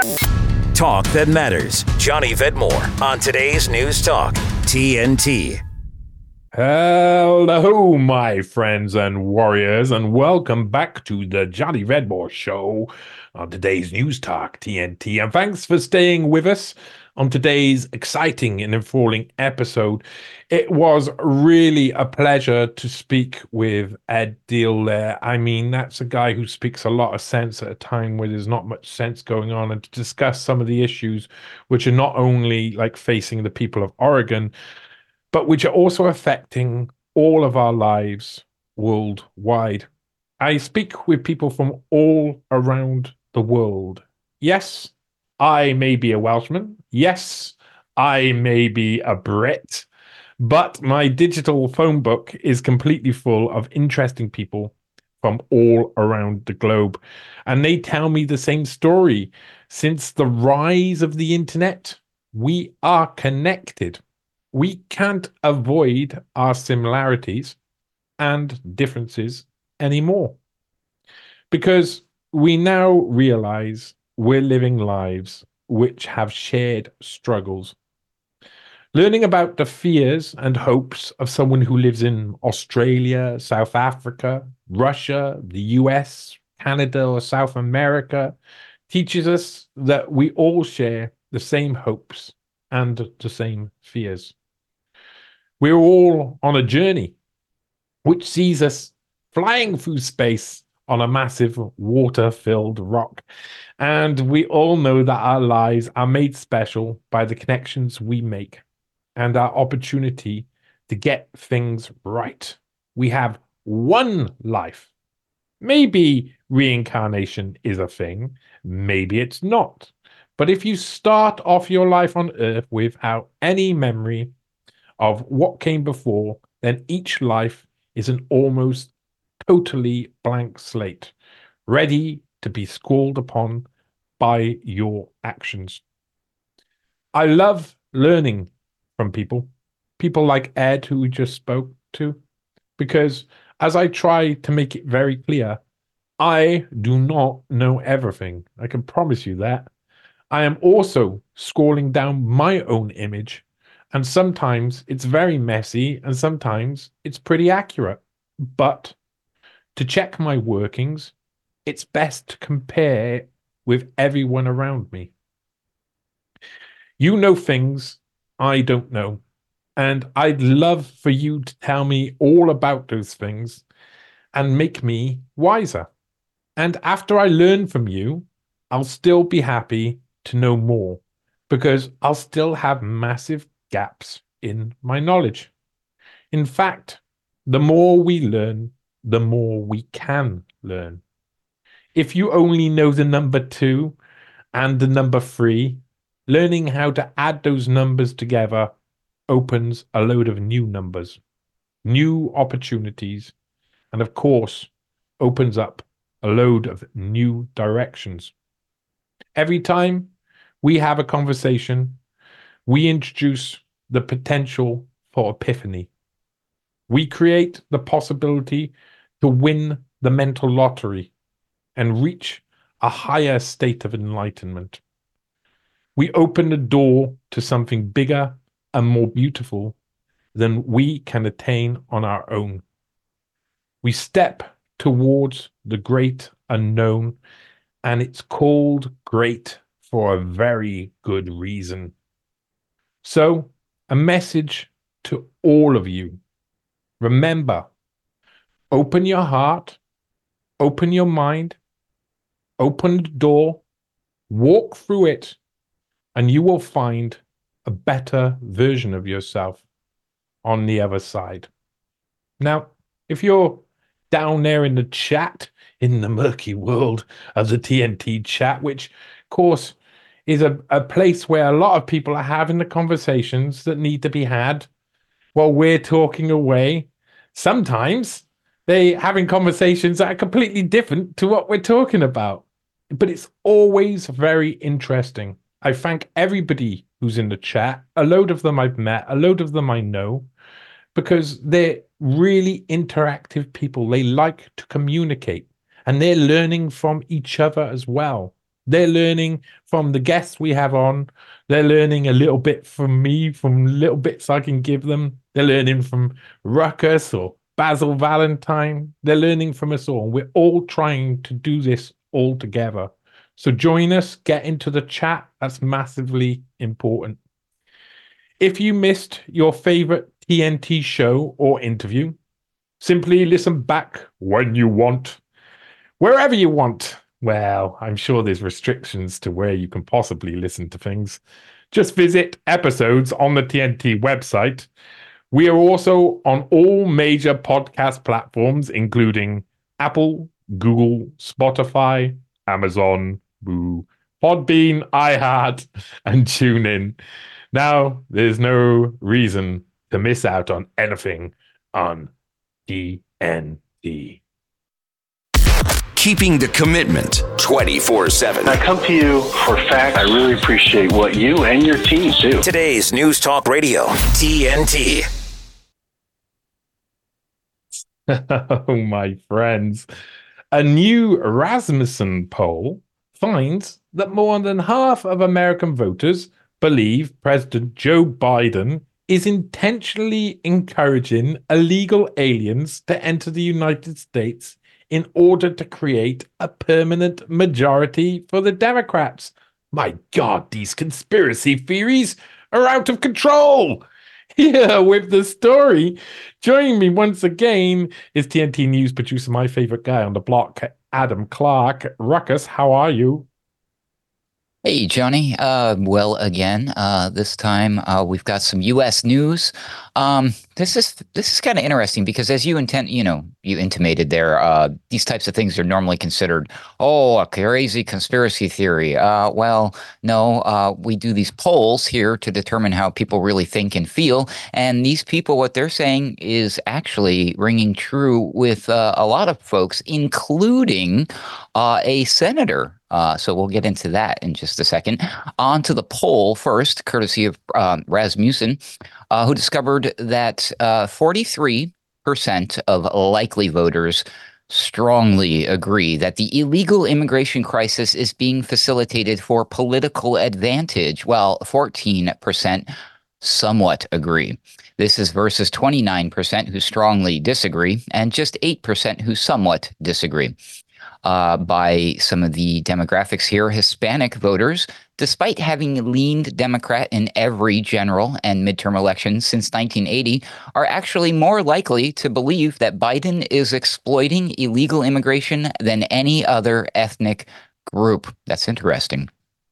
Talk that matters. Johnny Vedmore on today's News Talk, TNT. Hello, my friends and warriors, and welcome back to the Johnny Vedmore Show on today's News Talk, TNT. And thanks for staying with us on today's exciting and enthralling episode. It was really a pleasure to speak with Ed Deal there. I mean, that's a guy who speaks a lot of sense at a time where there's not much sense going on, and to discuss some of the issues which are not only like facing the people of Oregon, but which are also affecting all of our lives worldwide. I speak with people from all around the world. Yes, I may be a Welshman. Yes, I may be a Brit. But my digital phone book is completely full of interesting people from all around the globe. And they tell me the same story. Since the rise of the internet, we are connected. We can't avoid our similarities and differences anymore, because we now realize we're living lives which have shared struggles. Learning about the fears and hopes of someone who lives in Australia, South Africa, Russia, the US, Canada, or South America teaches us that we all share the same hopes and the same fears. We're all on a journey which sees us flying through space on a massive water-filled rock. And we all know that our lives are made special by the connections we make and our opportunity to get things right. We have one life. Maybe reincarnation is a thing, maybe it's not. But if you start off your life on Earth without any memory of what came before, then each life is an almost totally blank slate, ready to be scrawled upon by your actions. I love learning from people like Ed, who we just spoke to, because as I try to make it very clear, I do not know everything. I can promise you that. I am also scrolling down my own image, and sometimes it's very messy and sometimes it's pretty accurate. But to check my workings, it's best to compare with everyone around me. You know things I don't know, and I'd love for you to tell me all about those things and make me wiser. And after I learn from you, I'll still be happy to know more, because I'll still have massive gaps in my knowledge. In fact, the more we learn, the more we can learn. If you only know the number 2 and the number 3, learning how to add those numbers together opens a load of new numbers, new opportunities, and of course, opens up a load of new directions. Every time we have a conversation, we introduce the potential for epiphany. We create the possibility to win the mental lottery and reach a higher state of enlightenment. We open the door to something bigger and more beautiful than we can attain on our own. We step towards the great unknown, and it's called great for a very good reason. So, a message to all of you. Remember, open your heart, open your mind, open the door, walk through it, and you will find a better version of yourself on the other side. Now, if you're down there in the chat, in the murky world of the TNT chat, which, of course, is a place where a lot of people are having the conversations that need to be had while we're talking away. Sometimes they're having conversations that are completely different to what we're talking about. But it's always very interesting. I thank everybody who's in the chat. A load of them I've met, a load of them I know, because they're really interactive people. They like to communicate, and they're learning from each other as well. They're learning from the guests we have on. They're learning a little bit from me, from little bits I can give them. They're learning from Ruckus or Basil Valentine. They're learning from us all. We're all trying to do this all together. So join us, get into the chat. That's massively important. If you missed your favorite TNT show or interview, simply listen back when you want, wherever you want. Well, I'm sure there's restrictions to where you can possibly listen to things. Just visit episodes on the TNT website. We are also on all major podcast platforms, including Apple, Google, Spotify, Amazon, Boo, Podbean, iHeart, and TuneIn. Now, there's no reason to miss out on anything on TNT. Keeping the commitment 24/7. I come to you for facts. I really appreciate what you and your team do. Today's News Talk Radio, TNT. Oh, my friends. A new Rasmussen poll finds that more than half of American voters believe President Joe Biden is intentionally encouraging illegal aliens to enter the United States in order to create a permanent majority for the Democrats. My God, these conspiracy theories are out of control. Here with the story, joining me once again is TNT News producer, my favorite guy on the block, Adam Clark. Ruckus, how are you? Hey, Johnny. Well, again, this time we've got some U.S. news. This is kind of interesting because, as you intimated there, these types of things are normally considered, a crazy conspiracy theory. Well, no, we do these polls here to determine how people really think and feel, and these people, what they're saying is actually ringing true with a lot of folks, including a senator. So we'll get into that in just a second. On to the poll first, courtesy of Rasmussen, who discovered that 43% of likely voters strongly agree that the illegal immigration crisis is being facilitated for political advantage, while 14% somewhat agree. This is versus 29% who strongly disagree and just 8% who somewhat disagree. By some of the demographics here, Hispanic voters, despite having leaned Democrat in every general and midterm election since 1980, are actually more likely to believe that Biden is exploiting illegal immigration than any other ethnic group. That's interesting.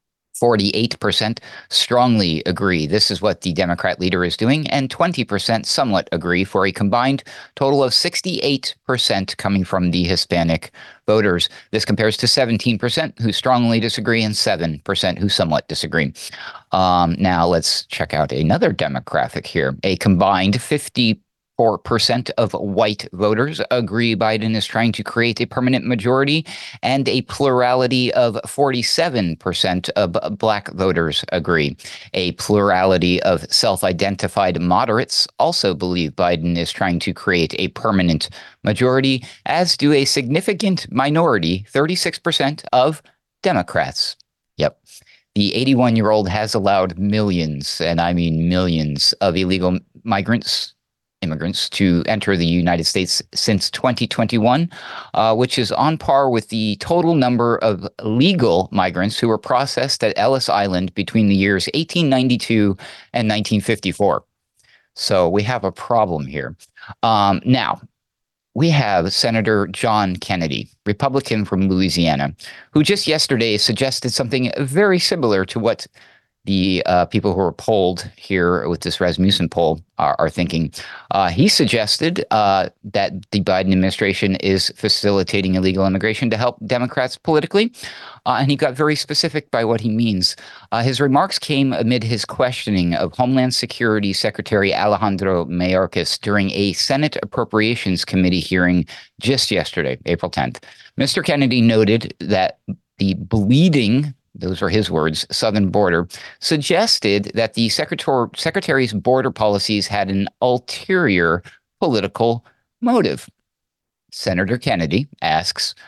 48% strongly agree this is what the Democrat leader is doing, and 20% somewhat agree, for a combined total of 68% coming from the Hispanic voters. This compares to 17% who strongly disagree and 7% who somewhat disagree. Now let's check out another demographic here. A combined 54% of white voters agree Biden is trying to create a permanent majority, and a plurality of 47% of black voters agree. A plurality of self-identified moderates also believe Biden is trying to create a permanent majority, as do a significant minority, 36% of Democrats. Yep. The 81-year-old has allowed millions, and I mean millions, of illegal immigrants to enter the United States since 2021, which is on par with the total number of legal migrants who were processed at Ellis Island between the years 1892 and 1954. So we have a problem here. Now, we have Senator John Kennedy, Republican from Louisiana, who just yesterday suggested something very similar to what the people who were polled here with this Rasmussen poll are thinking. He suggested that the Biden administration is facilitating illegal immigration to help Democrats politically, and he got very specific by what he means. His remarks came amid his questioning of Homeland Security Secretary Alejandro Mayorkas during a Senate Appropriations Committee hearing just yesterday, April 10th. Mr. Kennedy noted that the bleeding, those are his words, southern border, suggested that the secretary's border policies had an ulterior political motive. Senator Kennedy asks,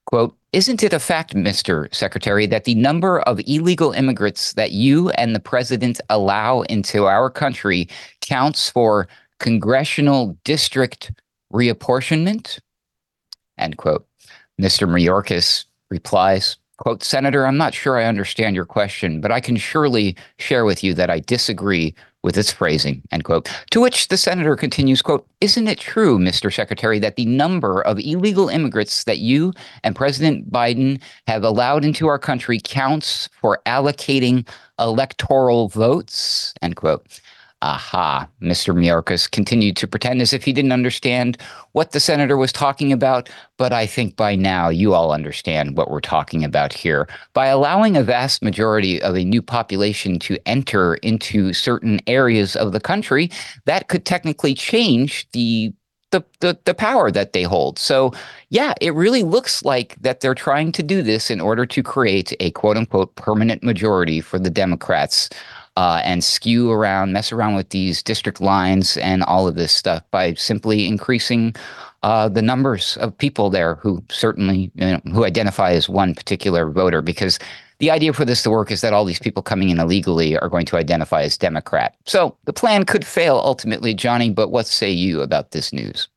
Quote, isn't it a fact, Mr. Secretary, that the number of illegal immigrants that you and the president allow into our country counts for congressional district reapportionment? End quote. Mr. Mayorkas replies, quote, Senator, I'm not sure I understand your question, but I can surely share with you that I disagree with its phrasing, end quote. To which the senator continues, quote, isn't it true, Mr. Secretary, that the number of illegal immigrants that you and President Biden have allowed into our country counts for allocating electoral votes, end quote. Aha, Mr. Mayorkas continued to pretend as if he didn't understand what the senator was talking about, but I think by now you all understand what we're talking about here. By allowing a vast majority of a new population to enter into certain areas of the country, that could technically change the power that they hold. So, yeah, it really looks like that they're trying to do this in order to create a quote unquote permanent majority for the Democrats. And mess around with these district lines and all of this stuff by simply increasing the numbers of people there who certainly, who identify as one particular voter. Because the idea for this to work is that all these people coming in illegally are going to identify as Democrat. So the plan could fail ultimately, Johnny, but what say you about this news?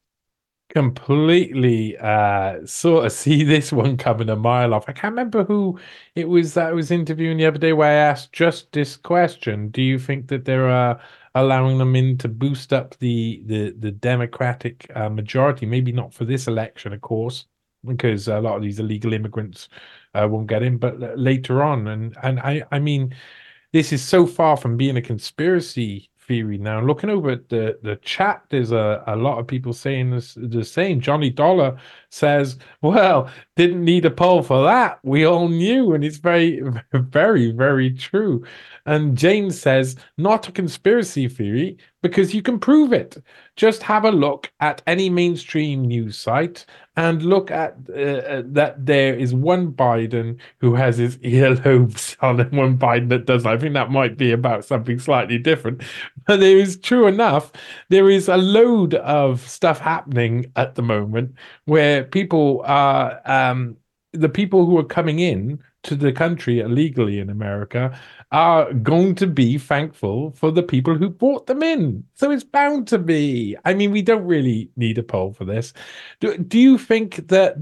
Completely sort of see this one coming a mile off. I can't remember who it was that I was interviewing the other day where I asked just this question. Do you think that they're allowing them in to boost up the Democratic majority? Maybe not for this election, of course, because a lot of these illegal immigrants won't get in, but later on. And I mean, this is so far from being a conspiracy theory now. Looking over at the chat, there's a lot of people saying the same. Johnny Dollar says, well, didn't need a poll for that. We all knew, and it's very, very, very true. And James says, not a conspiracy theory, because you can prove it. Just have a look at any mainstream news site and look at that there is one Biden who has his earlobes on and one Biden that doesn't. I think that might be about something slightly different. But there is, true enough, there is a load of stuff happening at the moment where people are, the people who are coming in to the country illegally in America are going to be thankful for the people who brought them in. So it's bound to be. I mean, we don't really need a poll for this. Do you think that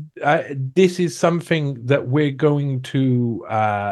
this is something that we're going to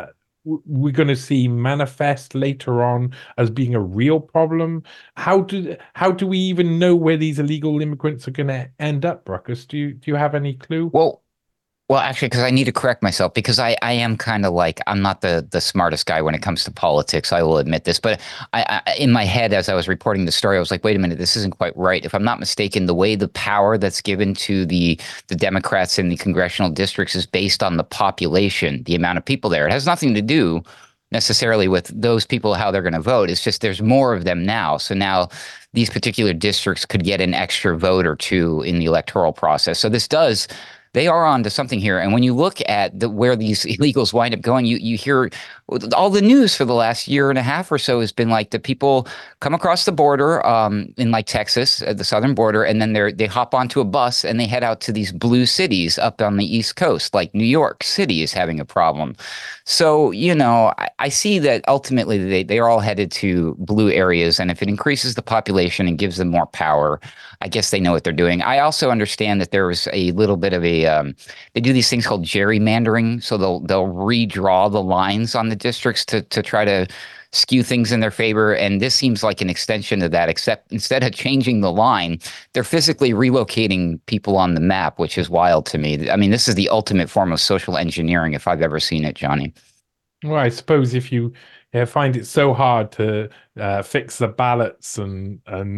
see manifest later on as being a real problem? How do we even know where these illegal immigrants are going to end up, Ruckus? Do you have any clue? Well, actually, because I need to correct myself, because I am kind of like, I'm not the smartest guy when it comes to politics. I will admit this. But I in my head, as I was reporting the story, I was like, wait a minute, this isn't quite right. If I'm not mistaken, the way the power that's given to the Democrats in the congressional districts is based on the population, the amount of people there. It has nothing to do necessarily with those people, how they're going to vote. It's just there's more of them now. So now these particular districts could get an extra vote or two in the electoral process. So they are on to something here. And when you look at where these illegals wind up going, you hear all the news for the last year and a half or so has been like the people come across the border in like Texas, at the southern border, and then they hop onto a bus and they head out to these blue cities up on the East Coast, like New York City is having a problem. So, I see that ultimately they are all headed to blue areas. And if it increases the population and gives them more power, I guess they know what they're doing. I also understand that there was a little bit of they do these things called gerrymandering. So they'll redraw the lines on the districts to try to skew things in their favor. And this seems like an extension of that, except instead of changing the line, they're physically relocating people on the map, which is wild to me. I mean, this is the ultimate form of social engineering if I've ever seen it, Johnny. Well, I suppose if you find it so hard to fix the ballots and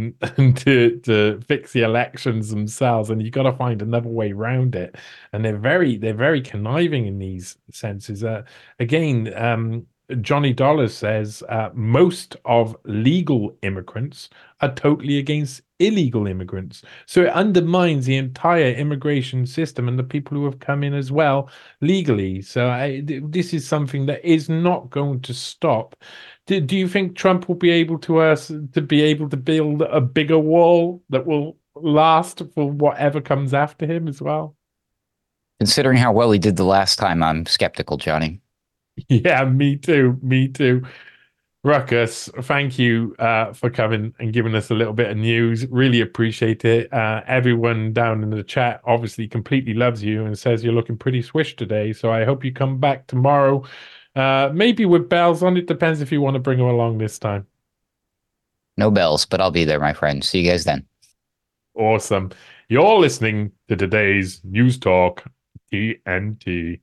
to fix the elections themselves, and you've got to find another way around it. And they're very conniving in these senses. Again, Johnny Dollar says most of legal immigrants are totally against illegal immigrants. So it undermines the entire immigration system and the people who have come in as well legally. So this is something that is not going to stop. Do you think Trump will be able to build a bigger wall that will last for whatever comes after him as well? Considering how well he did the last time, I'm skeptical, Johnny. Yeah, me too. Me too. Ruckus, thank you for coming and giving us a little bit of news. Really appreciate it. Everyone down in the chat obviously completely loves you and says you're looking pretty swish today. So I hope you come back tomorrow, maybe with bells on. It depends if you want to bring them along this time. No bells, but I'll be there, my friend. See you guys then. Awesome. You're listening to today's News Talk TNT.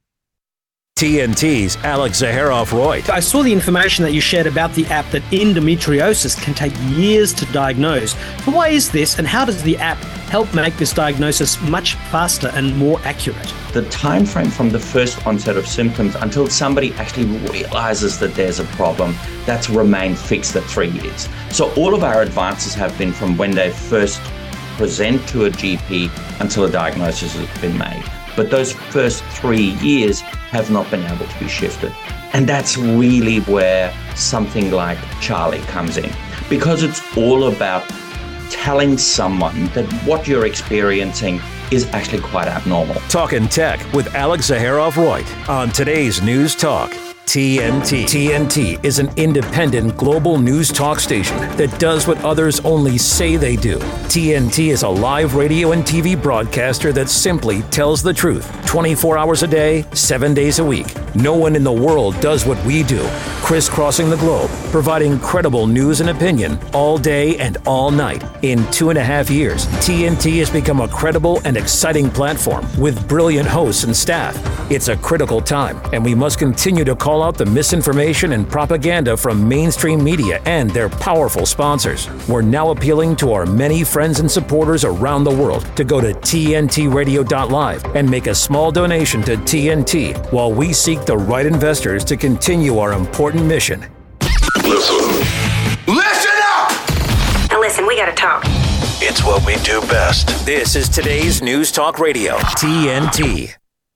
TNT's Alex Zaharov-Reutt. I saw the information that you shared about the app that endometriosis can take years to diagnose. But why is this, and how does the app help make this diagnosis much faster and more accurate? The time frame from the first onset of symptoms until somebody actually realizes that there's a problem, that's remained fixed at 3 years. So all of our advances have been from when they first present to a GP until a diagnosis has been made. But those first 3 years have not been able to be shifted. And that's really where something like Charlie comes in, because it's all about telling someone that what you're experiencing is actually quite abnormal. Talking Tech with Alex Zaharov-Reutt on today's News Talk TNT. TNT is an independent global news talk station that does what others only say they do. TNT is a live radio and TV broadcaster that simply tells the truth 24 hours a day, 7 days a week. No one in the world does what we do, crisscrossing the globe, providing credible news and opinion all day and all night. In 2.5 years, TNT has become a credible and exciting platform with brilliant hosts and staff. It's a critical time, and we must continue to call out the misinformation and propaganda from mainstream media and their powerful sponsors. We're now appealing to our many friends and supporters around the world to go to tntradio.live and make a small donation to TNT while we seek the right investors to continue our important mission. Listen up! Now listen, we gotta talk. It's what we do best. This is today's News Talk Radio TNT.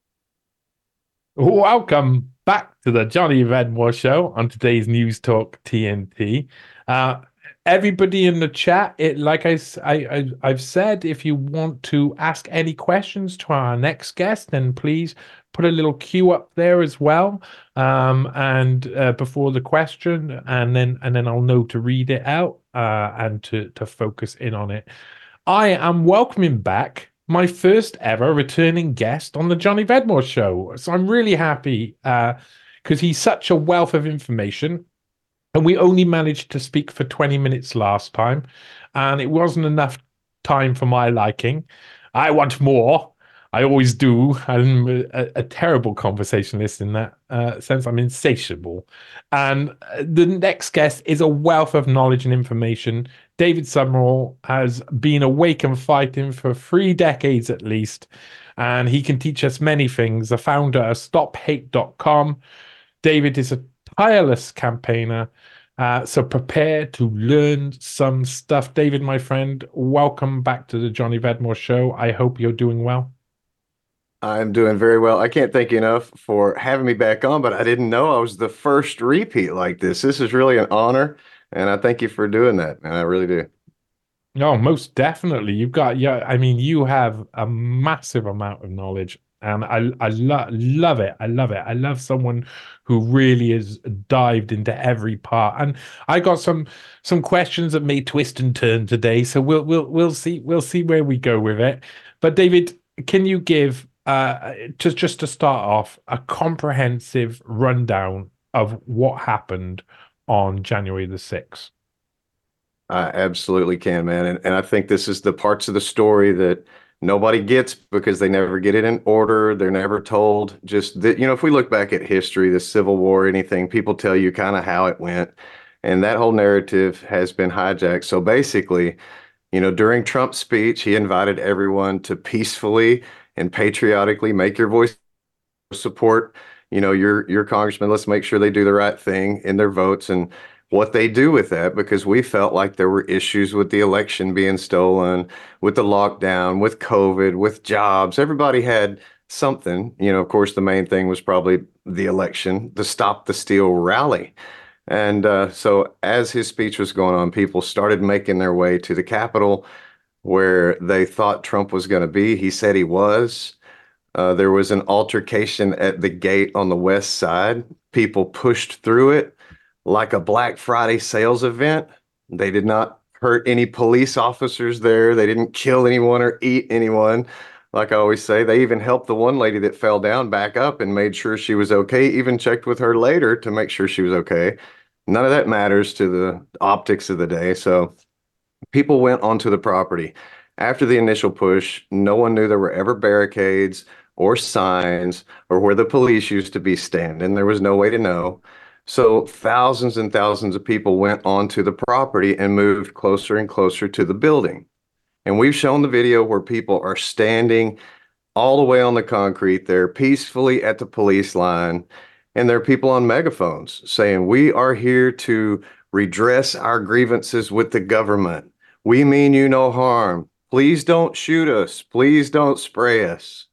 Welcome back to the Johnny Vedmore Show on today's News Talk TNT. Everybody in the chat, I've said, if you want to ask any questions to our next guest, then please put a little queue up there as well, and before the question, and then I'll know to read it out and to focus in on it. I am welcoming back my first ever returning guest on the Johnny Vedmore Show. So I'm really happy because he's such a wealth of information. And we only managed to speak for 20 minutes last time. And it wasn't enough time for my liking. I want more. I always do. I'm a terrible conversationalist in that sense. I'm insatiable. And the next guest is a wealth of knowledge and information. David Summerall has been awake and fighting for 3 decades at least, and he can teach us many things. The founder of StopHate.com. David is a tireless campaigner, so prepare to learn some stuff. David, my friend, welcome back to the Johnny Vedmore Show. I hope you're doing well. I'm doing very well. I can't thank you enough for having me back on, but I didn't know I was the first repeat like this. This is really an honor, and I thank you for doing that, and I really do. No, most definitely. You've got, you have a massive amount of knowledge, and I love it. I love it. I love someone who really is dived into every part. And I got some questions that may twist and turn today, so we'll see where we go with it. But David, can you give just to start off a comprehensive rundown of what happened on January the 6th? I absolutely can, man. And I think this is the parts of the story that nobody gets because they never get it in order. They're never told. Just that, if we look back at history, the Civil War, anything, people tell you kind of how it went. And that whole narrative has been hijacked. So basically, during Trump's speech, he invited everyone to peacefully and patriotically make your voice support, your congressman. Let's make sure they do the right thing in their votes and what they do with that, because we felt like there were issues with the election being stolen, with the lockdown, with COVID, with jobs. Everybody had something. Of course, the main thing was probably the election, the Stop the Steal rally. And so as his speech was going on, people started making their way to the Capitol where they thought Trump was going to be. He said he was. There was an altercation at the gate on the west side. People pushed through it like a Black Friday sales event. They did not hurt any police officers there. They didn't kill anyone or eat anyone. Like I always say, they even helped the one lady that fell down back up and made sure she was okay, even checked with her later to make sure she was okay. None of that matters to the optics of the day. So people went onto the property. After the initial push, no one knew there were ever barricades or signs or where the police used to be standing. There was no way to know. So thousands and thousands of people went onto the property and moved closer and closer to the building. And we've shown the video where people are standing all the way on the concrete there peacefully at the police line. And there are people on megaphones saying, "We are here to redress our grievances with the government. We mean you no harm. Please don't shoot us. Please don't spray us."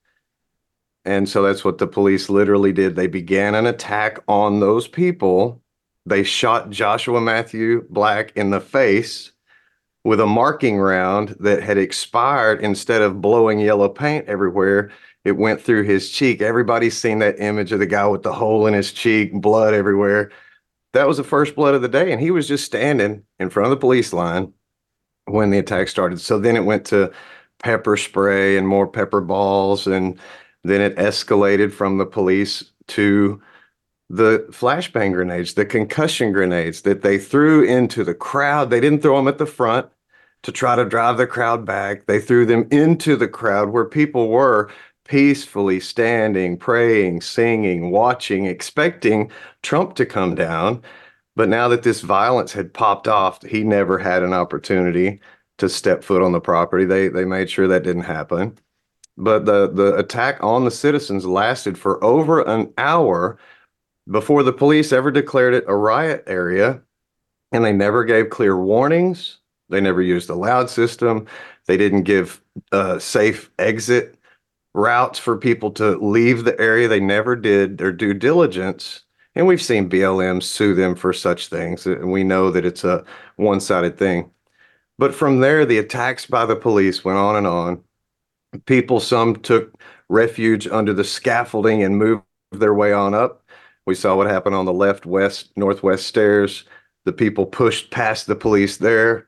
And so that's what the police literally did. They began an attack on those people. They shot Joshua Matthew Black in the face with a marking round that had expired. Instead of blowing yellow paint everywhere, it went through his cheek. Everybody's seen that image of the guy with the hole in his cheek, blood everywhere. That was the first blood of the day, and he was just standing in front of the police line when the attack started. So then it went to pepper spray and more pepper balls, and then it escalated from the police to the flashbang grenades, the concussion grenades that they threw into the crowd. They didn't throw them at the front to try to drive the crowd back. They threw them into the crowd where people were peacefully standing, praying, singing, watching, expecting Trump to come down. But now that this violence had popped off, he never had an opportunity to step foot on the property. They made sure that didn't happen. But the attack on the citizens lasted for over an hour before the police ever declared it a riot area. And they never gave clear warnings. They never used a loud system. They didn't give safe exit routes for people to leave the area. They never did their due diligence. And we've seen BLM sue them for such things. And we know that it's a one-sided thing. But from there, the attacks by the police went on and on. People, some took refuge under the scaffolding and moved their way on up. We saw what happened on the left, west, northwest stairs. The people pushed past the police there.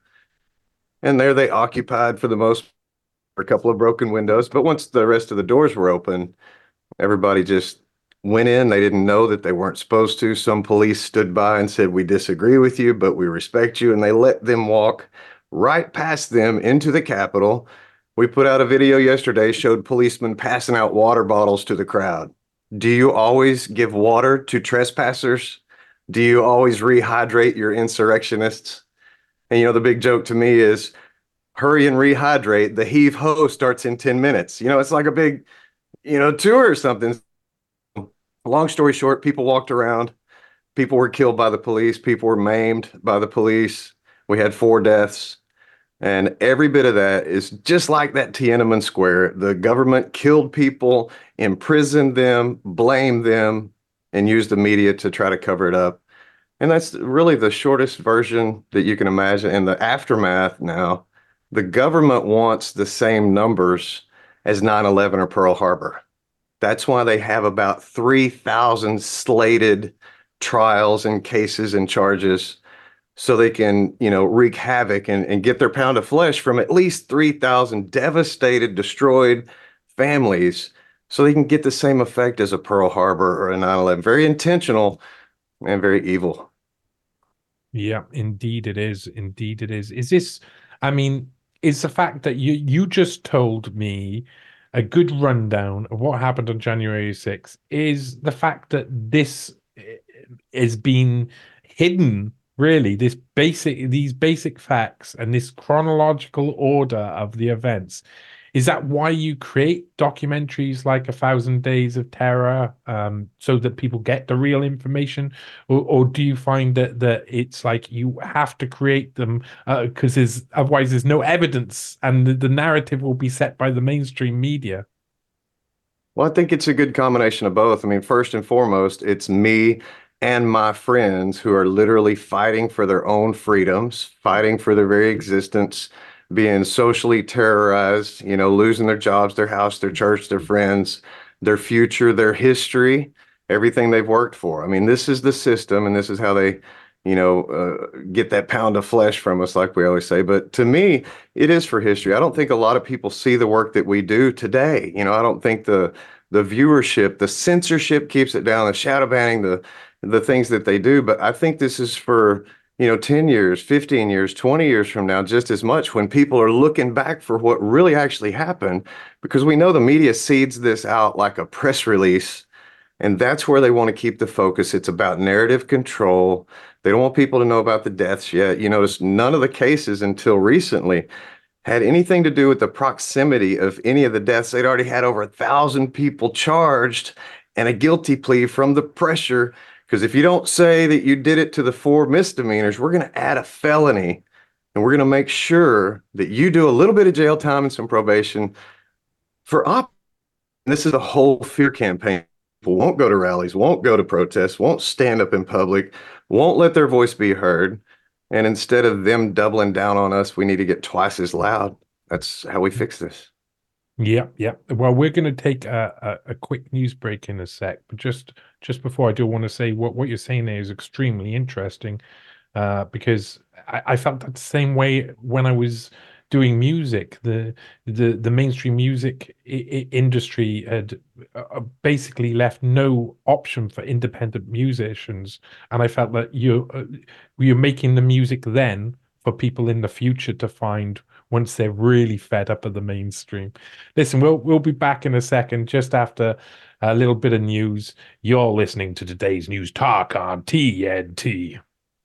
And there they occupied for the most part, a couple of broken windows. But once the rest of the doors were open, everybody just went in. They didn't know that they weren't supposed to. Some police stood by and said, "We disagree with you, but we respect you." And they let them walk right past them into the Capitol. We put out a video yesterday, showed policemen passing out water bottles to the crowd. Do you always give water to trespassers? Do you always rehydrate your insurrectionists? And, the big joke to me is, hurry and rehydrate. The heave ho starts in 10 minutes. It's like a big, tour or something. Long story short, people walked around. People were killed by the police. People were maimed by the police. We had 4 deaths. And every bit of that is just like that Tiananmen Square. The government killed people, imprisoned them, blamed them, and used the media to try to cover it up. And that's really the shortest version that you can imagine. In the aftermath now, the government wants the same numbers as 9/11 or Pearl Harbor. That's why they have about 3,000 slated trials and cases and charges, so they can, wreak havoc and get their pound of flesh from at least 3,000 devastated, destroyed families, so they can get the same effect as a Pearl Harbor or a 9/11. Very intentional and very evil. Yeah, indeed it is. Indeed it is. Is this, is the fact that you just told me a good rundown of what happened on January 6th, is the fact that this is being hidden, really, these basic facts and this chronological order of the events. Is that why you create documentaries like 1,000 Days of Terror, so that people get the real information? Or do you find that it's like you have to create them because otherwise there's no evidence and the narrative will be set by the mainstream media? Well, I think it's a good combination of both. First and foremost, it's me and my friends who are literally fighting for their own freedoms, fighting for their very existence, being socially terrorized, losing their jobs, their house, their church, their friends, their future, their history, everything they've worked for. I mean, this is the system, and this is how they, get that pound of flesh from us, like we always say. But to me, it is for history. I don't think a lot of people see the work that we do today. I don't think the viewership, the censorship keeps it down, the shadow banning, the things that they do. But I think this is for 10 years, 15 years, 20 years from now, just as much, when people are looking back for what really actually happened, because we know the media seeds this out like a press release, and that's where they want to keep the focus. It's about narrative control. They don't want people to know about the deaths yet. You notice none of the cases until recently had anything to do with the proximity of any of the deaths. They'd already had over 1,000 people charged and a guilty plea from the pressure. Because if you don't say that you did it to the 4 misdemeanors, we're going to add a felony, and we're going to make sure that you do a little bit of jail time and some probation for This is a whole fear campaign. People won't go to rallies, won't go to protests, won't stand up in public, won't let their voice be heard. And instead of them doubling down on us, we need to get twice as loud. That's how we fix this. Yeah. Well, we're going to take a quick news break in a sec, but just before I do want to say what you're saying there is extremely interesting, because I felt that the same way when I was doing music. The mainstream music industry had basically left no option for independent musicians, and I felt that you're making the music then for people in the future to find once they're really fed up of the mainstream. Listen, we'll be back in a second, just after a little bit of news. You're listening to today's News Talk on TNT.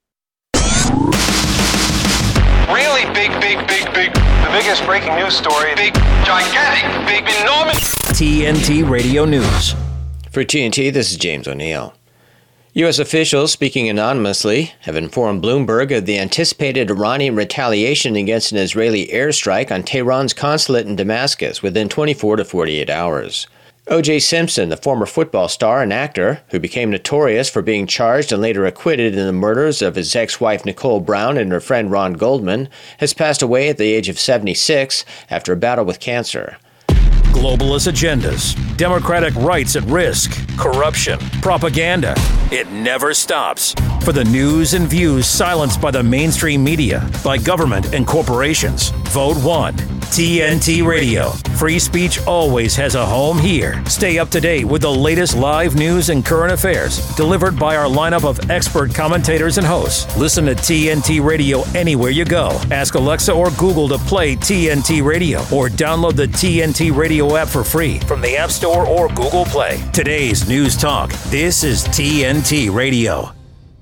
Really big. The biggest breaking news story. Big, gigantic, big, enormous. TNT Radio News. For TNT, this is James O'Neill. U.S. officials, speaking anonymously, have informed Bloomberg of the anticipated Iranian retaliation against an Israeli airstrike on Tehran's consulate in Damascus within 24 to 48 hours. O.J. Simpson, the former football star and actor, who became notorious for being charged and later acquitted in the murders of his ex-wife Nicole Brown and her friend Ron Goldman, has passed away at the age of 76 after a battle with cancer. Globalist agendas, democratic rights at risk, corruption, propaganda. It never stops. For the news and views silenced by the mainstream media, by government and corporations, vote 1. TNT Radio. Free speech always has a home here. Stay up to date with the latest live news and current affairs, delivered by our lineup of expert commentators and hosts. Listen to TNT Radio anywhere you go. Ask Alexa or Google to play TNT Radio, or download the TNT Radio app for free from the App Store or Google Play. Today's News Talk. This is TNT Radio.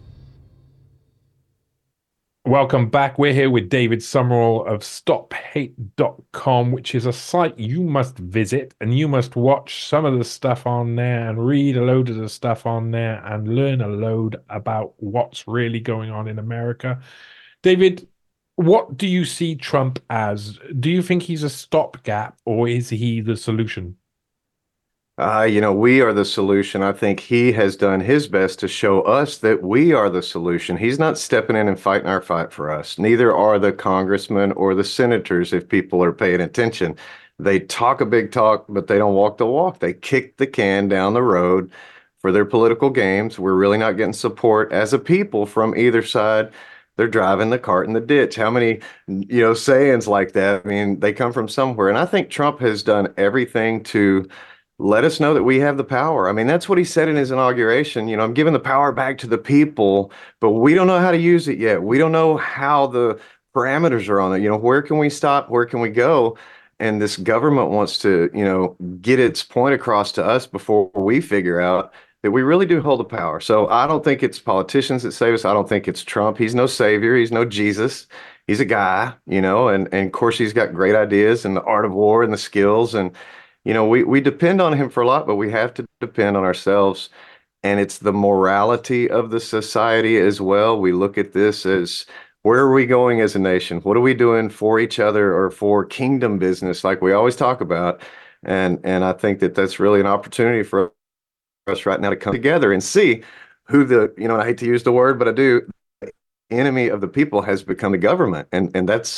Welcome back. We're here with David Summerall of StopHate.com, which is a site you must visit, and you must watch some of the stuff on there and read a load of the stuff on there and learn a load about what's really going on in America. David, what do you see Trump as? Do you think he's a stopgap, or is he the solution? We are the solution. I think he has done his best to show us that we are the solution. He's not stepping in and fighting our fight for us. Neither are the congressmen or the senators, if people are paying attention. They talk a big talk, but they don't walk the walk. They kick the can down the road for their political games. We're really not getting support as a people from either side. They're driving the cart in the ditch. How many, sayings like that? I mean, they come from somewhere. And I think Trump has done everything to let us know that we have the power. I mean, that's what he said in his inauguration. I'm giving the power back to the people, but we don't know how to use it yet. We don't know how the parameters are on it. Where can we stop? Where can we go? And this government wants to, get its point across to us before we figure out that we really do hold the power. So I don't think it's politicians that save us. I don't think it's Trump. He's no savior. He's no Jesus. He's a guy, and of course he's got great ideas and the art of war and the skills. And we depend on him for a lot, but we have to depend on ourselves. And it's the morality of the society as well. We look at this as, where are we going as a nation? What are we doing for each other or for kingdom business, like we always talk about? And I think that that's really an opportunity for us right now to come together and see who and I hate to use the word, but I do, the enemy of the people has become the government. And that's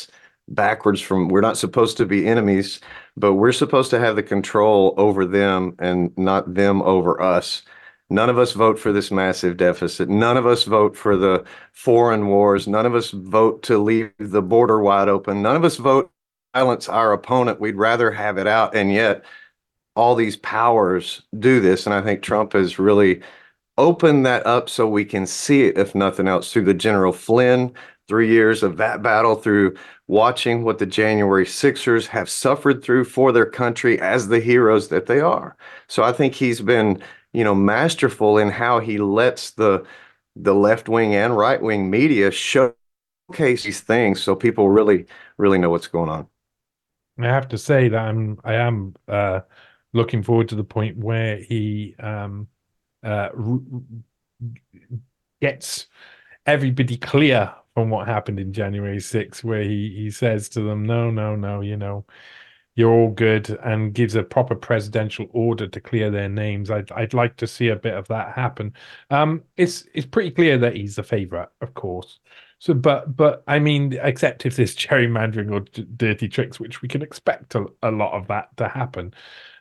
backwards from, we're not supposed to be enemies, but we're supposed to have the control over them and not them over us. None of us vote for this massive deficit. None of us vote for the foreign wars. None of us vote to leave the border wide open. None of us vote to silence our opponent. We'd rather have it out. And yet all these powers do this. And I think Trump has really opened that up so we can see it, if nothing else, through the General Flynn, 3 years of that battle, through watching what the January Sixers have suffered through for their country as the heroes that they are. So I think he's been, masterful in how he lets the left wing and right wing media showcase these things so people really, really know what's going on. I have to say that I am looking forward to the point where he gets everybody clear from what happened in January 6th, where he says to them, no, you're all good, and gives a proper presidential order to clear their names. I'd like to see a bit of that happen. It's pretty clear that he's the favorite, of course. So, but I mean, except if there's gerrymandering or dirty tricks, which we can expect a lot of that to happen.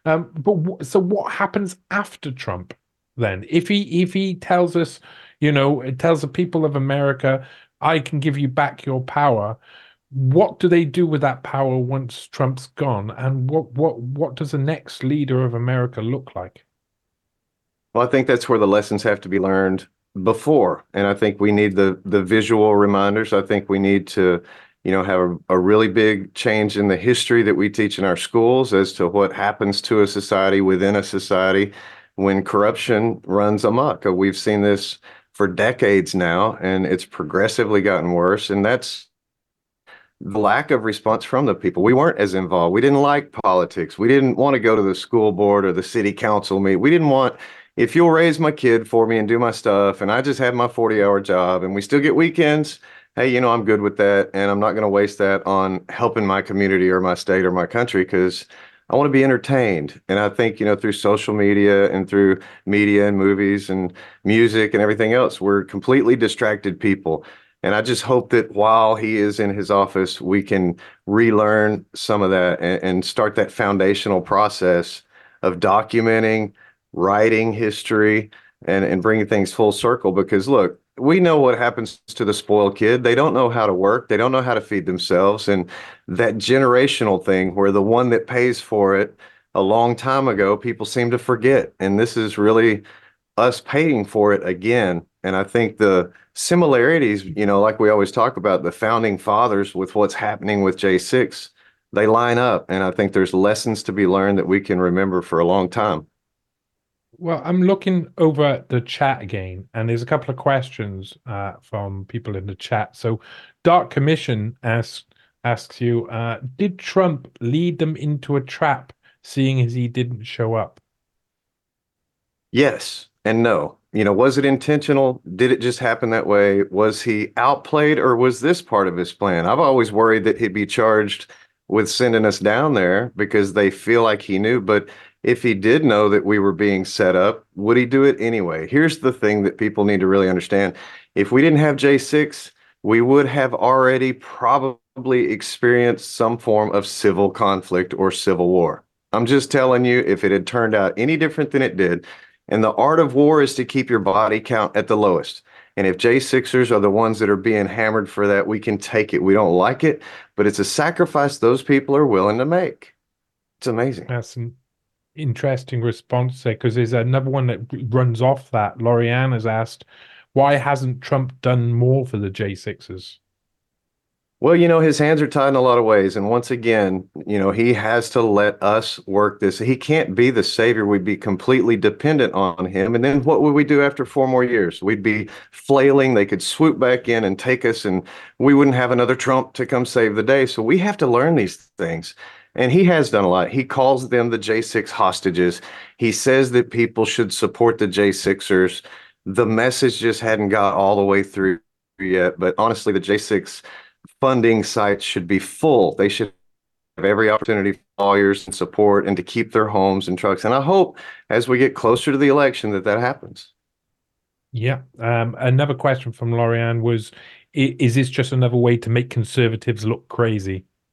So what happens after Trump then? If he tells us, it tells the people of America, I can give you back your power. What do they do with that power once Trump's gone? And what does the next leader of America look like? Well, I think that's where the lessons have to be learned before. And I think we need the visual reminders. I think we need to, have a really big change in the history that we teach in our schools as to what happens to a society within a society when corruption runs amok. We've seen this for decades now, and it's progressively gotten worse. And that's the lack of response from the people. We weren't as involved. We didn't like politics. We didn't want to go to the school board or the city council meet. We didn't want, if you'll raise my kid for me and do my stuff, and I just had my 40-hour job and we still get weekends, hey, I'm good with that. And I'm not going to waste that on helping my community or my state or my country, because I want to be entertained. And I think, through social media and through media and movies and music and everything else, we're completely distracted people. And I just hope that while he is in his office, we can relearn some of that and start that foundational process of documenting, writing history, and bringing things full circle. Because look, we know what happens to the spoiled kid. They don't know how to work. They don't know how to feed themselves. And that generational thing where the one that pays for it a long time ago, people seem to forget. And this is really us paying for it again. And I think the similarities, like we always talk about the founding fathers with what's happening with J6, they line up. And I think there's lessons to be learned that we can remember for a long time. Well, I'm looking over at the chat again, and there's a couple of questions from people in the chat. So Dark Commission asks you, did Trump lead them into a trap, seeing as he didn't show up? Yes and no. Was it intentional? Did it just happen that way? Was he outplayed, or was this part of his plan? I've always worried that he'd be charged with sending us down there because they feel like he knew. But if he did know that we were being set up, would he do it anyway? Here's the thing that people need to really understand. If we didn't have J6, we would have already probably experienced some form of civil conflict or civil war. I'm just telling you, if it had turned out any different than it did, and the art of war is to keep your body count at the lowest. And if J6ers are the ones that are being hammered for that, we can take it. We don't like it, but it's a sacrifice those people are willing to make. It's amazing. That's an interesting response there, because there's another one that runs off that. Lorianne has asked, why hasn't Trump done more for the J6ers? Well, his hands are tied in a lot of ways. And once again, he has to let us work this. He can't be the savior. We'd be completely dependent on him. And then what would we do after 4 more years? We'd be flailing. They could swoop back in and take us, and we wouldn't have another Trump to come save the day. So we have to learn these things. And he has done a lot. He calls them the J6 hostages. He says that people should support the J6ers. The message just hadn't got all the way through yet. But honestly, the J6 funding sites should be full. They should have every opportunity for lawyers and support and to keep their homes and trucks. And I hope as we get closer to the election that happens. Yeah. Another question from Lorianne was, is this just another way to make conservatives look crazy?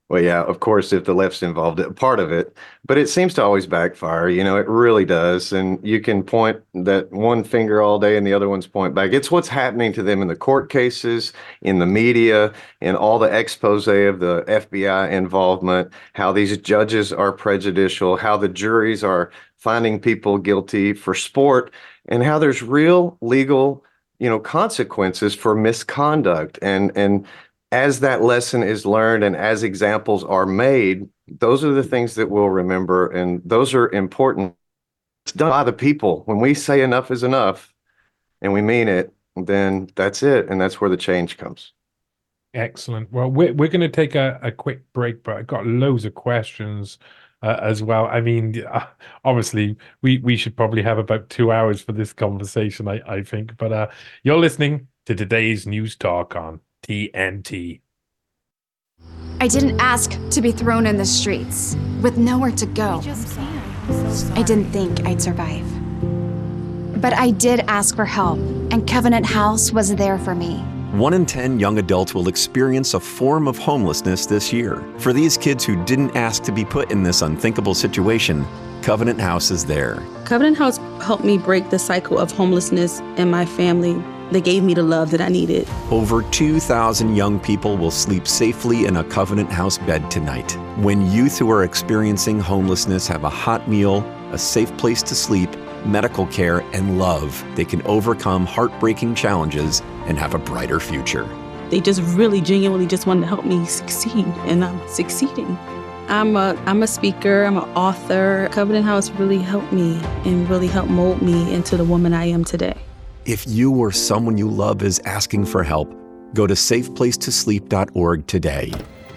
Well, yeah, of course, if the left's involved, part of it, but it seems to always backfire. It really does. And you can point that one finger all day and the other one's point back. It's what's happening to them in the court cases, in the media, in all the expose of the FBI involvement, how these judges are prejudicial, how the juries are finding people guilty for sport, and how there's real legal, consequences for misconduct. And as that lesson is learned and as examples are made, those are the things that we'll remember. And those are important. It's done by the people. When we say enough is enough and we mean it, then that's it. And that's where the change comes. Excellent. Well, we're going to take a quick break, but I've got loads of questions as well. I mean, obviously, we should probably have about 2 hours for this conversation, I think. But you're listening to today's News Talk on TNT. I didn't ask to be thrown in the streets with nowhere to go. I didn't think I'd survive. But I did ask for help, and Covenant House was there for me. 1 in 10 young adults will experience a form of homelessness this year. For these kids who didn't ask to be put in this unthinkable situation, Covenant House is there. Covenant House helped me break the cycle of homelessness in my family. They gave me the love that I needed. Over 2,000 young people will sleep safely in a Covenant House bed tonight. When youth who are experiencing homelessness have a hot meal, a safe place to sleep, medical care, and love, they can overcome heartbreaking challenges and have a brighter future. They just really genuinely just wanted to help me succeed, and I'm succeeding. I'm a speaker, I'm an author. Covenant House really helped me and really helped mold me into the woman I am today. If you or someone you love is asking for help, go to safeplacetosleep.org today.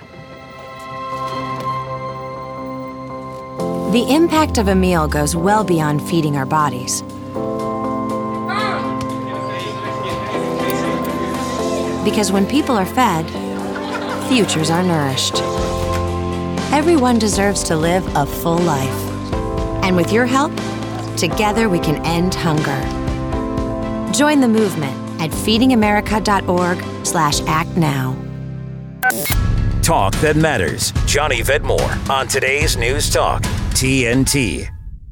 The impact of a meal goes well beyond feeding our bodies. Because when people are fed, futures are nourished. Everyone deserves to live a full life. And with your help, together we can end hunger. Join the movement at feedingamerica.org/act now. Talk that matters. Johnny Vedmore on today's News Talk, TNT.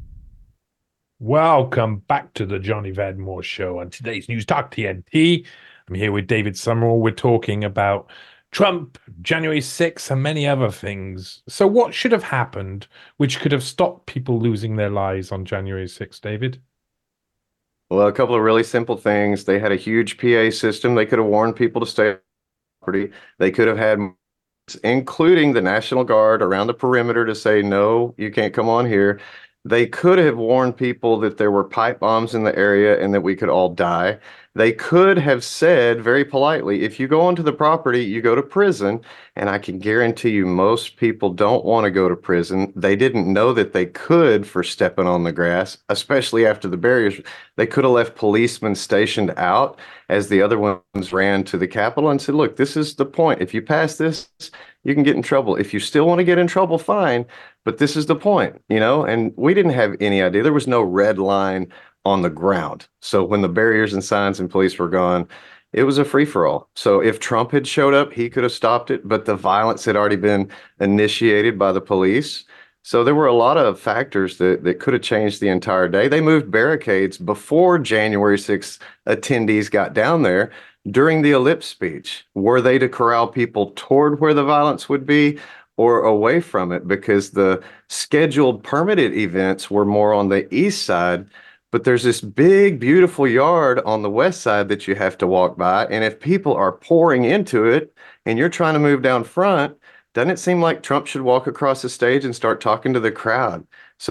Welcome back to the Johnny Vedmore Show on today's News Talk, TNT. I'm here with David Summerall. We're talking about Trump, January 6th, and many other things. So what should have happened which could have stopped people losing their lives on January 6th, David? Well, a couple of really simple things. They had a huge PA system. They could have warned people to stay on property. They could have had, including the National Guard around the perimeter, to say, no, you can't come on here. They could have warned people that there were pipe bombs in the area and that we could all die. They could have said very politely, if you go onto the property, you go to prison. And I can guarantee you most people don't want to go to prison. They didn't know that they could for stepping on the grass, especially after the barriers. They could have left policemen stationed out as the other ones ran to the Capitol and said, look, this is the point. If you pass this, you can get in trouble. If you still want to get in trouble, fine. But this is the point, and we didn't have any idea. There was no red line on the ground. So when the barriers and signs and police were gone, it was a free-for-all. So if Trump had showed up, he could have stopped it, but the violence had already been initiated by the police. So there were a lot of factors that could have changed the entire day. They moved barricades before January 6th attendees got down there during the ellipse speech. Were they to corral people toward where the violence would be or away from it? Because the scheduled permitted events were more on the east side. But there's this big, beautiful yard on the west side that you have to walk by. And if people are pouring into it and you're trying to move down front, doesn't it seem like Trump should walk across the stage and start talking to the crowd? So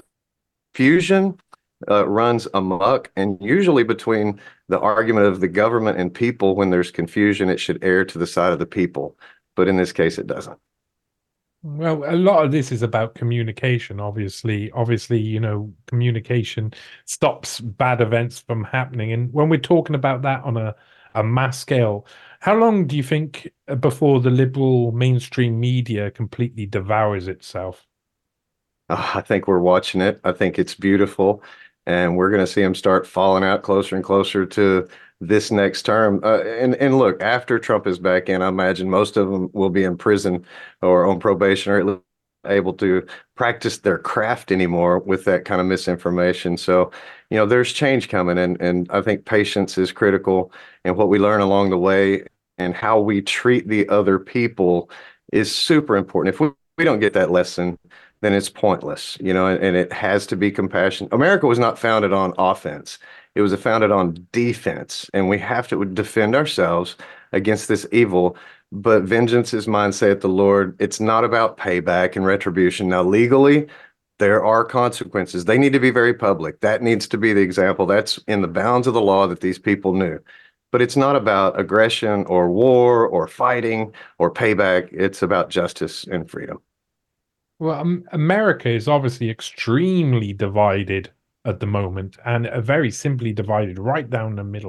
fusion runs amok. And usually between the argument of the government and people, when there's confusion, it should err to the side of the people. But in this case, it doesn't. Well, a lot of this is about communication, obviously. Communication stops bad events from happening. And when we're talking about that on a mass scale, how long do you think before the liberal mainstream media completely devours itself? I think we're watching it. I think it's beautiful. And we're going to see them start falling out closer and closer to this next term. And look, after Trump is back in, I imagine most of them will be in prison or on probation, or at least able to practice their craft anymore with that kind of misinformation. So, there's change coming, and I think patience is critical, and what we learn along the way and how we treat the other people is super important. If we don't get that lesson, then it's pointless, and it has to be compassion. America was not founded on offense. It was founded on defense, and we have to defend ourselves against this evil. But vengeance is mine, saith the Lord. It's not about payback and retribution. Now, legally, there are consequences. They need to be very public. That needs to be the example. That's in the bounds of the law that these people knew. But it's not about aggression or war or fighting or payback. It's about justice and freedom. Well, America is obviously extremely divided at the moment, and very simply divided right down the middle.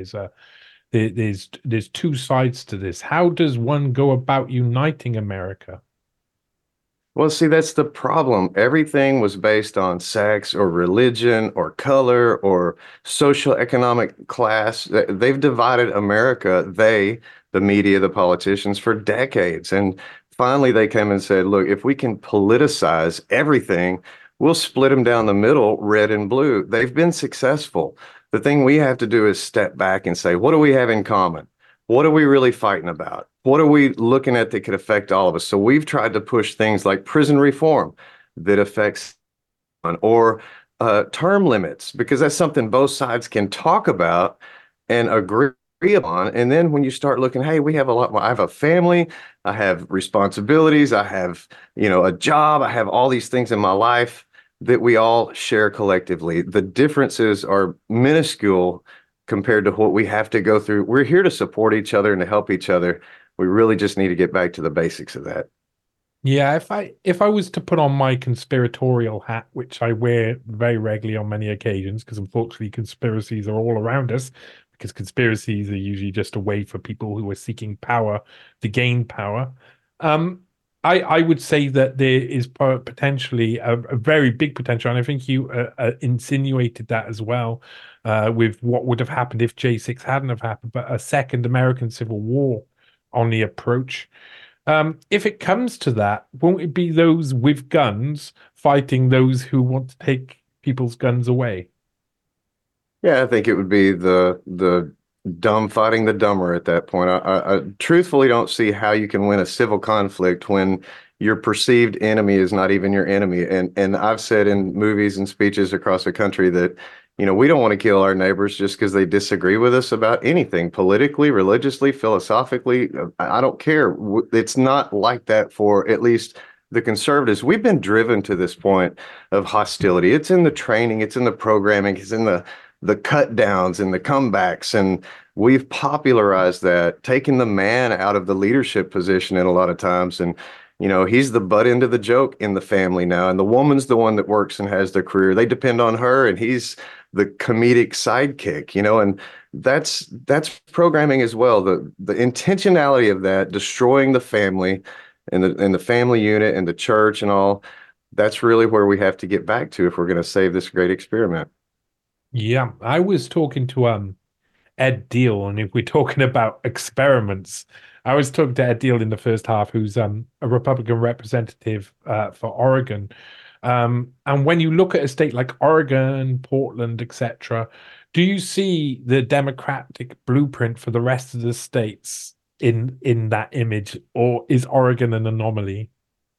There's two sides to this. How does one go about uniting America? Well, see, that's the problem. Everything was based on sex or religion or color or social economic class. They've divided America, the media, the politicians, for decades. And finally, they came and said, look, if we can politicize everything, we'll split them down the middle, red and blue. They've been successful. The thing we have to do is step back and say, what do we have in common? What are we really fighting about? What are we looking at that could affect all of us? So we've tried to push things like prison reform that affects, or term limits, because that's something both sides can talk about and agree upon. And then when you start looking, hey, we have a lot more. I have a family, I have responsibilities, I have, a job, I have all these things in my life that we all share collectively. The differences are minuscule compared to what we have to go through. We're here to support each other and to help each other. We really just need to get back to the basics of that. Yeah, if I was to put on my conspiratorial hat, which I wear very regularly on many occasions, because unfortunately conspiracies are all around us, because conspiracies are usually just a way for people who are seeking power to gain power. I would say that there is potentially a very big potential, and I think you insinuated that as well, with what would have happened if J6 hadn't have happened, but a second American Civil War on the approach. If it comes to that, won't it be those with guns fighting those who want to take people's guns away? Yeah, I think it would be the dumb fighting the dumber at that point. I truthfully don't see how you can win a civil conflict when your perceived enemy is not even your enemy. And I've said in movies and speeches across the country that, we don't want to kill our neighbors just because they disagree with us about anything, politically, religiously, philosophically. I don't care. It's not like that for at least the conservatives. We've been driven to this point of hostility. It's in the training, it's in the programming, it's in the cut downs and the comebacks. And we've popularized that, taken the man out of the leadership position in a lot of times. And, he's the butt end of the joke in the family now. And the woman's the one that works and has the career. They depend on her, and he's the comedic sidekick, and that's programming as well. The intentionality of that, destroying the family and the family unit and the church and all, that's really where we have to get back to if we're going to save this great experiment. Yeah, I was talking to Ed Deal, and if we're talking about experiments, I was talking to Ed Deal in the first half, who's a Republican representative for Oregon. And when you look at a state like Oregon, Portland, etc., do you see the Democratic blueprint for the rest of the states in that image, or is Oregon an anomaly?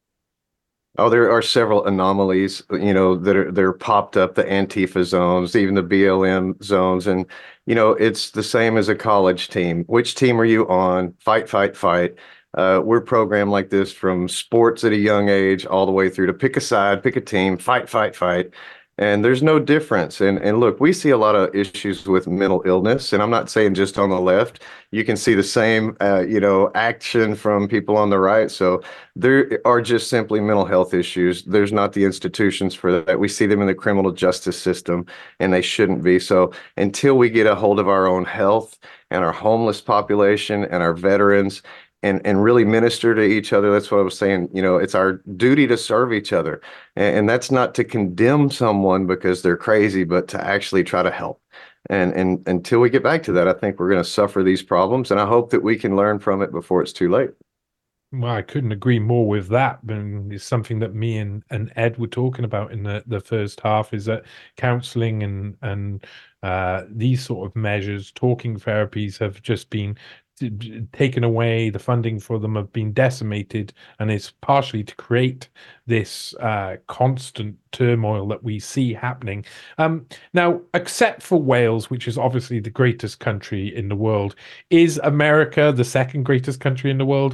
Oh, there are several anomalies, that are popped up, the Antifa zones, even the BLM zones. And, it's the same as a college team. Which team are you on? Fight, fight, fight. We're programmed like this from sports at a young age all the way through to pick a side, pick a team, fight, fight, fight. And there's no difference. And look, we see a lot of issues with mental illness, and I'm not saying just on the left. You can see the same, action from people on the right. So there are just simply mental health issues. There's not the institutions for that. We see them in the criminal justice system, and they shouldn't be. So until we get a hold of our own health and our homeless population and our veterans, and really minister to each other. That's what I was saying. It's our duty to serve each other. And that's not to condemn someone because they're crazy, but to actually try to help. And until we get back to that, I think we're going to suffer these problems. And I hope that we can learn from it before it's too late. Well, I couldn't agree more with that. And it's something that me and Ed were talking about in the first half, is that counseling and these sort of measures, talking therapies, have just been taken away. The funding for them have been decimated, and it's partially to create this constant turmoil that we see happening. Now, except for Wales, which is obviously the greatest country in the world, is America the second greatest country in the world?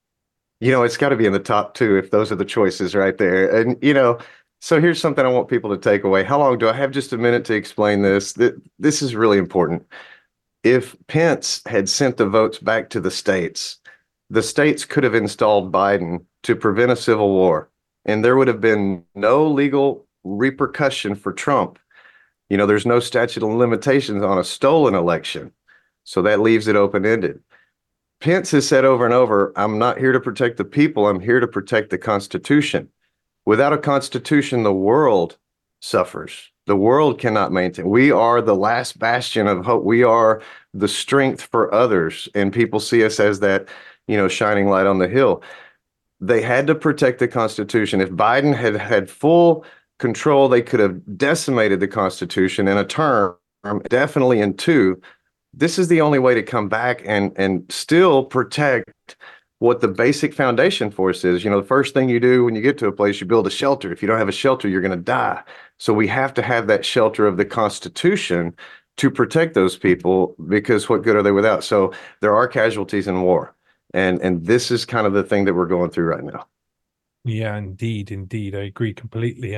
It's got to be in the top two if those are the choices right there. And, so here's something I want people to take away. How long do I have? Just a minute to explain this. This is really important. If Pence had sent the votes back to the states could have installed Biden to prevent a civil war, and there would have been no legal repercussion for Trump. There's no statute of limitations on a stolen election. So that leaves it open-ended. Pence has said over and over, I'm not here to protect the people, I'm here to protect the Constitution. Without a Constitution, the world suffers. The world cannot maintain. We are the last bastion of hope. We are the strength for others, and people see us as that, shining light on the hill. They had to protect the Constitution. If Biden had had full control, they could have decimated the Constitution in a term, definitely in two. This is the only way to come back and still protect what the basic foundation for us is. The first thing you do when you get to a place, you build a shelter. If you don't have a shelter, you're going to die. So we have to have that shelter of the Constitution to protect those people, because what good are they without? So there are casualties in war. And this is kind of the thing that we're going through right now. Yeah, indeed. I agree completely.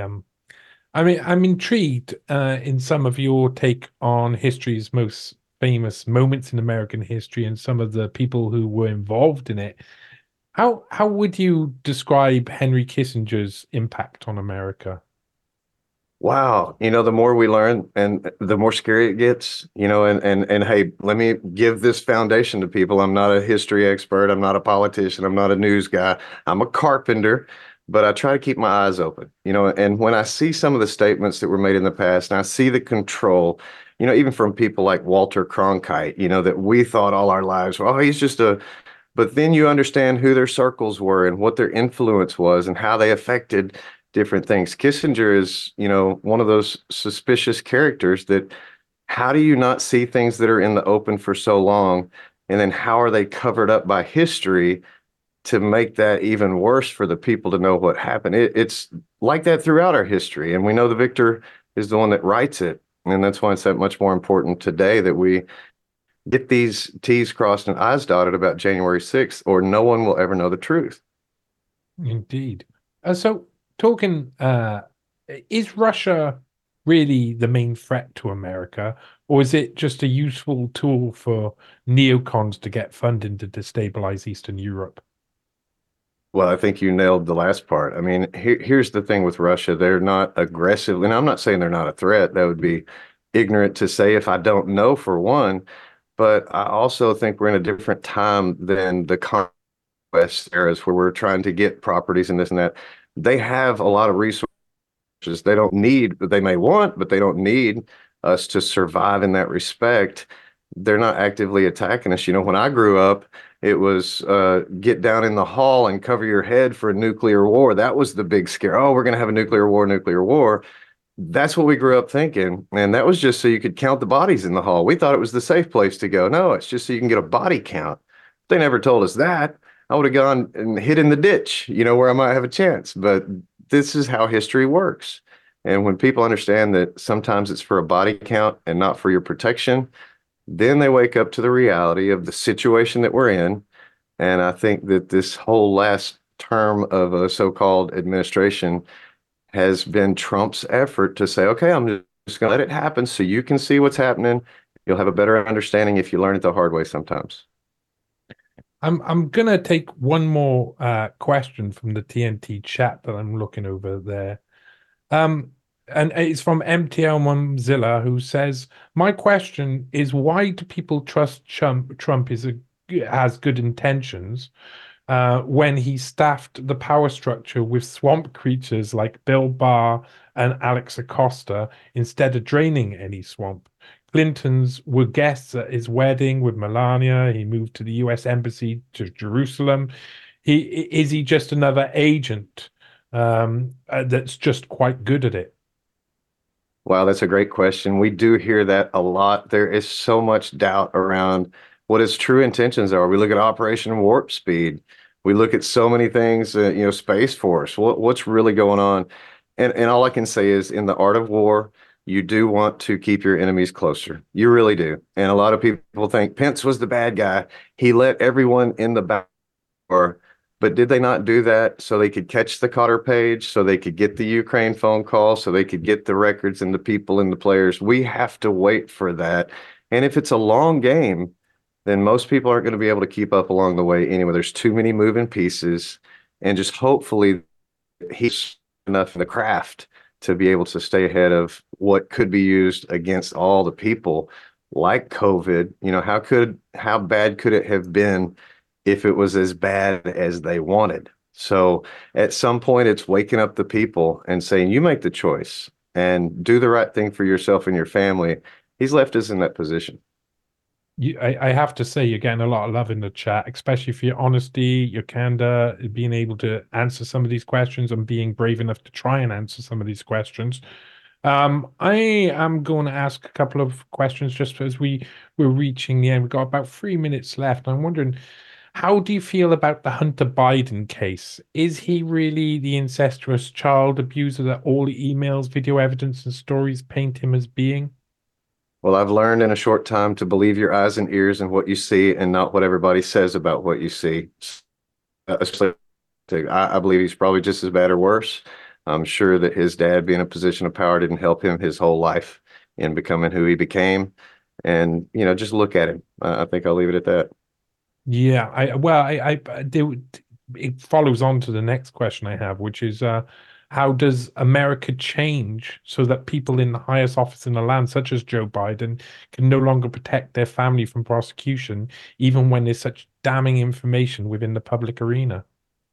I'm intrigued in some of your take on history's most famous moments in American history and some of the people who were involved in it. How would you describe Henry Kissinger's impact on America? Wow. The more we learn and the more scary it gets, and hey, let me give this foundation to people. I'm not a history expert. I'm not a politician. I'm not a news guy. I'm a carpenter, but I try to keep my eyes open, and when I see some of the statements that were made in the past, and I see the control, even from people like Walter Cronkite, that we thought all our lives, well, he's just but then you understand who their circles were and what their influence was and how they affected different things. Kissinger is, one of those suspicious characters that, how do you not see things that are in the open for so long? And then how are they covered up by history to make that even worse for the people to know what happened? It's like that throughout our history. And we know the victor is the one that writes it. And that's why it's that much more important today that we get these T's crossed and I's dotted about January 6th, or no one will ever know the truth. Indeed. So talking, is Russia really the main threat to America, or is it just a useful tool for neocons to get funding to destabilize Eastern Europe? Well, I think you nailed the last part. I mean, here's the thing with Russia. They're not aggressive. And I'm not saying they're not a threat. That would be ignorant to say if I don't know, for one. But I also think we're in a different time than the conquest eras where we're trying to get properties and this and that. They have a lot of resources. They don't need, they may want, but they don't need us to survive in that respect. They're not actively attacking us. When I grew up, it was get down in the hall and cover your head for a nuclear war. That was the big scare. Oh, we're going to have a nuclear war. That's what we grew up thinking. And that was just so you could count the bodies in the hall. We thought it was the safe place to go. No, it's just so you can get a body count. They never told us that. I would have gone and hid in the ditch, where I might have a chance. But this is how history works. And when people understand that sometimes it's for a body count and not for your protection, then they wake up to the reality of the situation that we're in. And I think that this whole last term of a so-called administration has been Trump's effort to say, okay, I'm just going to let it happen so you can see what's happening. You'll have a better understanding if you learn it the hard way sometimes. I'm going to take one more question from the TNT chat that I'm looking over there. And it's from MTL Mozilla, who says, my question is, why do people trust Trump has good intentions when he staffed the power structure with swamp creatures like Bill Barr and Alex Acosta instead of draining any swamp? Clintons were guests at his wedding with Melania. He moved to the U.S. Embassy to Jerusalem. Is he just another agent that's just quite good at it? Wow, that's a great question. We do hear that a lot. There is so much doubt around what his true intentions are. We look at Operation Warp Speed. We look at so many things, Space Force. What's really going on? And all I can say is, in the art of war, you do want to keep your enemies closer. You really do. And a lot of people think Pence was the bad guy. He let everyone in the back door. But did they not do that so they could catch the Cotter page, so they could get the Ukraine phone call, so they could get the records and the people and the players? We have to wait for that. And if it's a long game, then most people aren't going to be able to keep up along the way anyway. There's too many moving pieces. And just hopefully he's enough in the craft to be able to stay ahead of what could be used against all the people, like COVID. How bad could it have been if it was as bad as they wanted? So at some point, it's waking up the people and saying, you make the choice and do the right thing for yourself and your family. He's left us in that position. I have to say, you're getting a lot of love in the chat, especially for your honesty, your candor, being able to answer some of these questions and being brave enough to try and answer some of these questions. I am going to ask a couple of questions just as we're reaching the end. We've got about 3 minutes left. I'm wondering, how do you feel about the Hunter Biden case? Is he really the incestuous child abuser that all the emails, video evidence, and stories paint him as being? Well, I've learned in a short time to believe your eyes and ears and what you see, and not what everybody says about what you see. I believe he's probably just as bad or worse. I'm sure that his dad being in a position of power didn't help him his whole life in becoming who he became. And, just look at him. I think I'll leave it at that. Yeah, it follows on to the next question I have, which is, how does America change so that people in the highest office in the land, such as Joe Biden, can no longer protect their family from prosecution, even when there's such damning information within the public arena?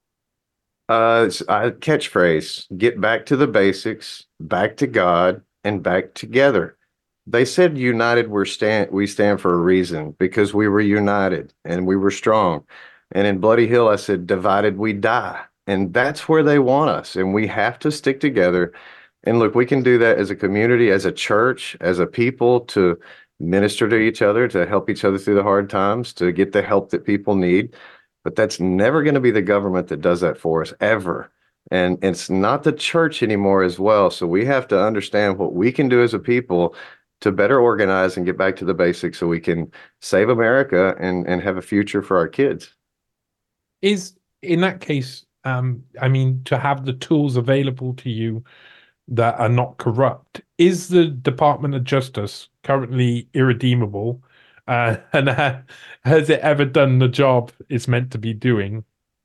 Catchphrase: get back to the basics, back to God, and back together. They said united we stand for a reason, because we were united and we were strong. And in Bloody Hill, I said, divided we die. And that's where they want us. And we have to stick together. And look, we can do that as a community, as a church, as a people, to minister to each other, to help each other through the hard times, to get the help that people need. But that's never going to be the government that does that for us, ever. And it's not the church anymore as well. So we have to understand what we can do as a people to better organize and get back to the basics so we can save America and have a future for our kids. Is, in that case, to have the tools available to you that are not corrupt, is the Department of Justice currently irredeemable? And has it ever done the job it's meant to be doing?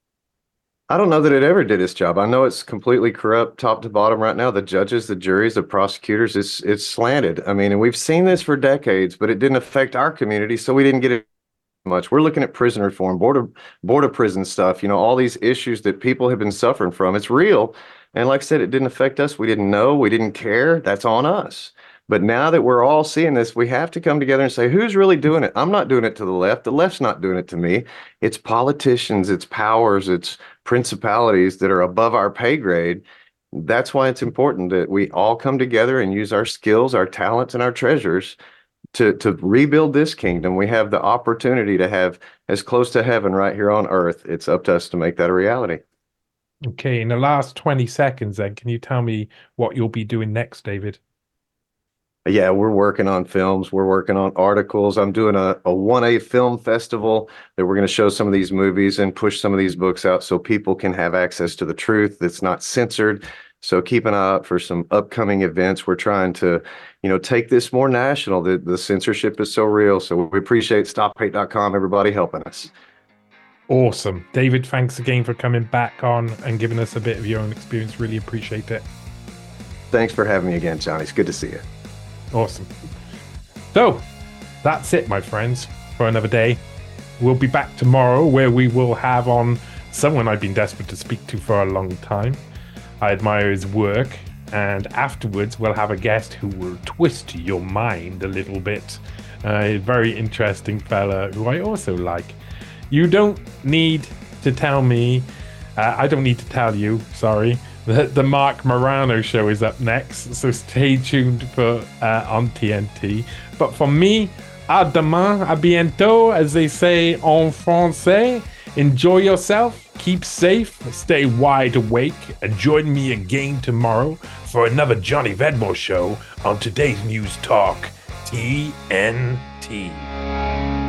I don't know that it ever did its job. I know it's completely corrupt top to bottom right now. The judges, the juries, the prosecutors, it's slanted. And we've seen this for decades, but it didn't affect our community, so we didn't get it much. We're looking at prison reform, board of prison stuff, all these issues that people have been suffering from. It's real. And like I said, it didn't affect us. We didn't know. We didn't care. That's on us. But now that we're all seeing this, we have to come together and say, who's really doing it? I'm not doing it to the left. The left's not doing it to me. It's politicians, it's powers, it's principalities that are above our pay grade. That's why it's important that we all come together and use our skills, our talents, and our treasures to rebuild this kingdom. We have the opportunity to have as close to heaven right here on earth. It's up to us to make that a reality. Okay, in the last 20 seconds then, can you tell me what you'll be doing next, David? Yeah, we're working on films. We're working on articles. I'm doing a 1A film festival that we're going to show some of these movies and push some of these books out so people can have access to the truth that's not censored. So keep an eye out for some upcoming events. We're trying to, take this more national. The censorship is so real. So we appreciate StopHate.com, everybody helping us. Awesome. David, thanks again for coming back on and giving us a bit of your own experience. Really appreciate it. Thanks for having me again, Johnny. It's good to see you. Awesome. So that's it, my friends, for another day. We'll be back tomorrow, where we will have on someone I've been desperate to speak to for a long time. I admire his work, And afterwards, we'll have a guest who will twist your mind a little bit. A very interesting fella who I also like. You don't need to tell me, I don't need to tell you, sorry, that the Mark Morano show is up next. So stay tuned for on TNT. But for me, à demain, à bientôt, as they say en français. Enjoy yourself, keep safe, stay wide awake, and join me again tomorrow for another Johnny Vedmore show on today's News Talk, TNT.